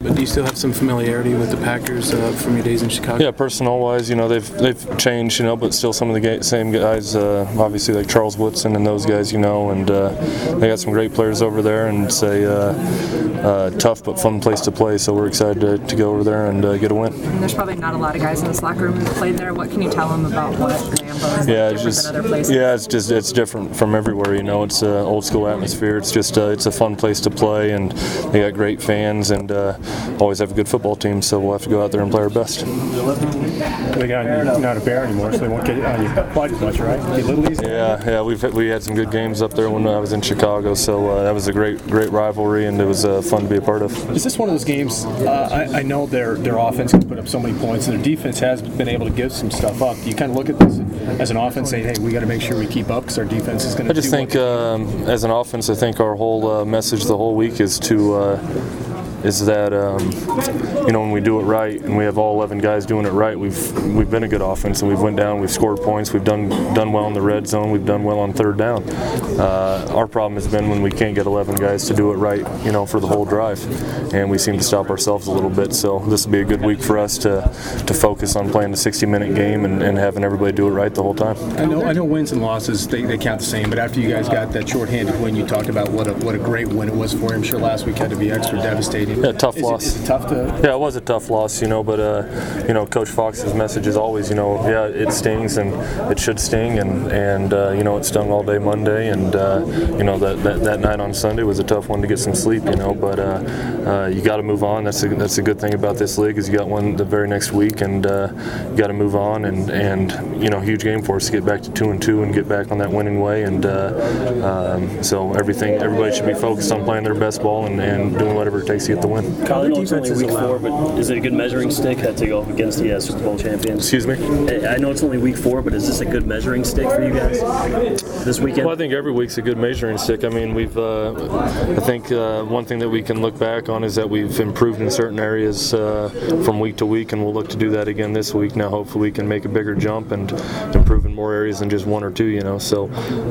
but do you still have some familiarity with the Packers from your days in Chicago? Yeah, personnel-wise, they've changed, but still some of the same guys, obviously like Charles Woodson and those guys, and they got some great players over there, and it's a tough but fun place to play, so we're excited to go over there and get a win. And there's probably not a lot of guys in this locker room who've played there. What can you tell them about what Lambeau is different than other places? Yeah, it's different from everywhere, it's an old school atmosphere. It's just it's a fun place to play, and they got great fans, and always have a good football team, so we'll have to go out there and play our best. You're not a Bear anymore, so they won't get on you quite as much, right? Get little easy. Yeah, we had some good games up there when I was in Chicago, so that was a great rivalry, and it was fun to be a part of. Is this one of those games? I know their offense can put up so many points, and their defense has been able to give some stuff up. Do you kind of look at this as an offense, saying, "Hey, we got to make sure we keep up because our defense is going to." I just think, as an offense, I think our whole message the whole week is that when we do it right and we have all 11 guys doing it right, we've been a good offense, and we've went down, we've scored points, we've done well in the red zone, we've done well on third down. Our problem has been when we can't get 11 guys to do it right, for the whole drive, and we seem to stop ourselves a little bit. So this will be a good week for us to focus on playing the 60-minute game and having everybody do it right the whole time. I know wins and losses they count the same, but after you guys got that shorthanded win, you talked about what a great win it was for you. I'm sure last week had to be extra devastating. Yeah, tough loss. Is it tough to? Yeah, it was a tough loss, but Coach Fox's message is always, it stings and it should sting, and it stung all day Monday, and that night on Sunday was a tough one to get some sleep, but you got to move on. That's a good thing about this league is you got one the very next week, and you got to move on, and huge game for us to get back to 2-2 and get back on that winning way, and so everybody should be focused on playing their best ball and doing whatever it takes to get the win. I know it's only week 4, but is it a good measuring stick to go up against the Super Bowl champions? Excuse me? I know it's only week 4, but is this a good measuring stick for you guys this weekend? Well, I think every week's a good measuring stick. I mean, I think one thing that we can look back on is that we've improved in certain areas from week to week, and we'll look to do that again this week. Now, hopefully we can make a bigger jump and improve in more areas than just 1 or 2, so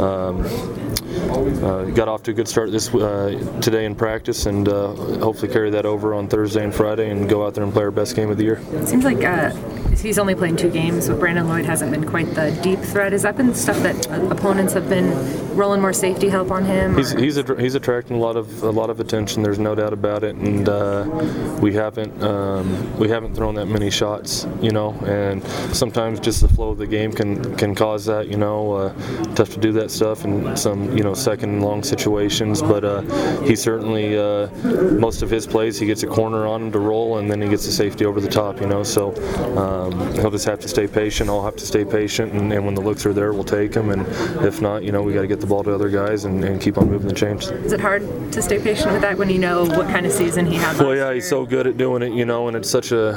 got off to a good start today in practice, and hopefully carry that over on Thursday and Friday and go out there and play our best game of the year. It seems like he's only playing 2 games, but Brandon Lloyd hasn't been quite the deep threat. Has that been stuff that opponents have been rolling more safety help on him? He's attracting a lot of attention. There's no doubt about it, and we haven't thrown that many shots, and sometimes just the flow of the game can cause that, tough to do that stuff in some second and long situations, but he certainly most of his plays he gets a corner on him to roll, and then he gets the safety over the top, so he'll just have to stay patient. I'll have to stay patient, and when the looks are there, we'll take them, and if not, we got to get the ball to other guys and keep on moving the chains. Is it hard to stay patient with that when you know what kind of season he had? Well, yeah, he's so good at doing it, and it's such a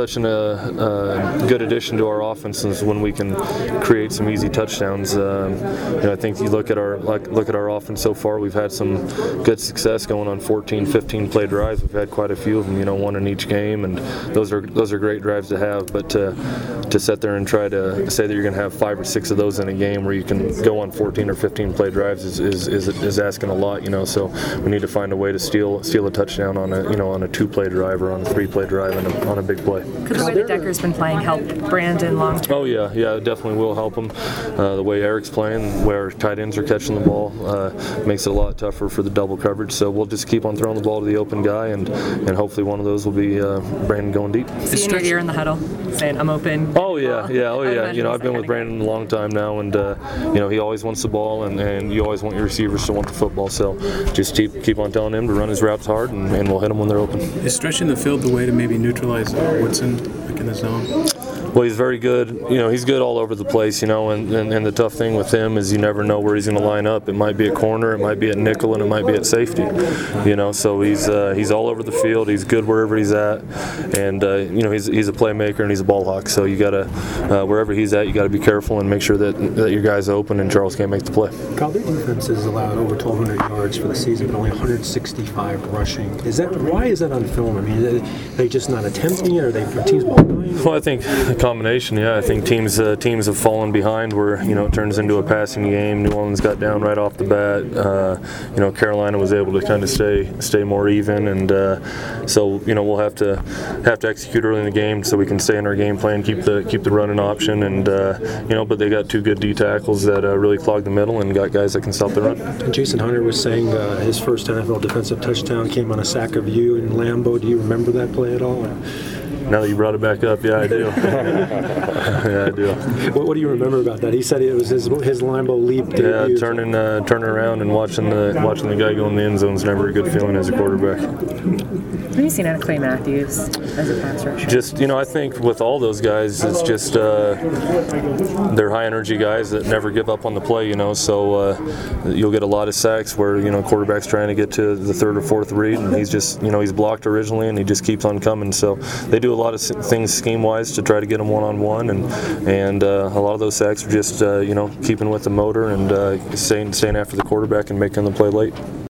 good addition to our offenses when we can create some easy touchdowns. I think you look at our offense so far. We've had some good success going on 14, 15 play drives. We've had quite a few of them, 1 in each game, and those are great drives to have. But to sit there and try to say that you're going to have 5 or 6 of those in a game where you can go on 14 or 15 play drives is asking a lot, So we need to find a way to steal a touchdown on a 2-play drive or on a 3-play drive on a big play. Could the way that Decker's been playing help Brandon long term? Oh yeah, it definitely will help him. The way Eric's playing, where tight ends are catching the ball, makes it a lot tougher for the double coverage. So we'll just keep on throwing the ball to the open guy, and hopefully one of those will be Brandon going deep. Seeing your ear in the huddle, saying I'm open. Oh yeah. I've been with Brandon a long time now, and he always wants the ball, and you always want your receivers to want the football. So just keep on telling him to run his routes hard, and we'll hit them when they're open. Is stretching the field the way to maybe neutralize Woodson in the zone? Well, he's very good. He's good all over the place, and the tough thing with him is you never know where he's going to line up. It might be at corner, it might be at nickel, and it might be at safety. So he's all over the field. He's good wherever he's at, and he's a playmaker and he's a ball hawk. So you got to wherever he's at, you got to be careful and make sure that your guy's open and Charles can't make the play. Kyle, their defense has allowed over 1,200 yards for the season, but only 165 rushing. Why is that on film? I mean, are they just not attempting it? Are they for teams ball going? Well, I think Combination, yeah. I think teams have fallen behind where it turns into a passing game. New Orleans got down right off the bat. Carolina was able to kind of stay more even, and so we'll have to execute early in the game so we can stay in our game plan, keep the running option, and but they got two good D tackles that really clog the middle and got guys that can stop the run. And Jason Hunter was saying his first NFL defensive touchdown came on a sack of you in Lambeau. Do you remember that play at all? Now that you brought it back up, yeah, I do. Yeah, I do. What do you remember about that? He said it was his Lambeau leap debut. Yeah, turning around and watching the guy go in the end zone is never a good feeling as a quarterback. What have you seen out of Clay Matthews as a pass rusher? Just, I think with all those guys, it's just they're high energy guys that never give up on the play, so you'll get a lot of sacks where, quarterback's trying to get to the third or fourth read, and he's just, he's blocked originally and he just keeps on coming. So they do a lot of things scheme-wise to try to get him one-on-one, and a lot of those sacks are just, keeping with the motor and staying after the quarterback and making the play late.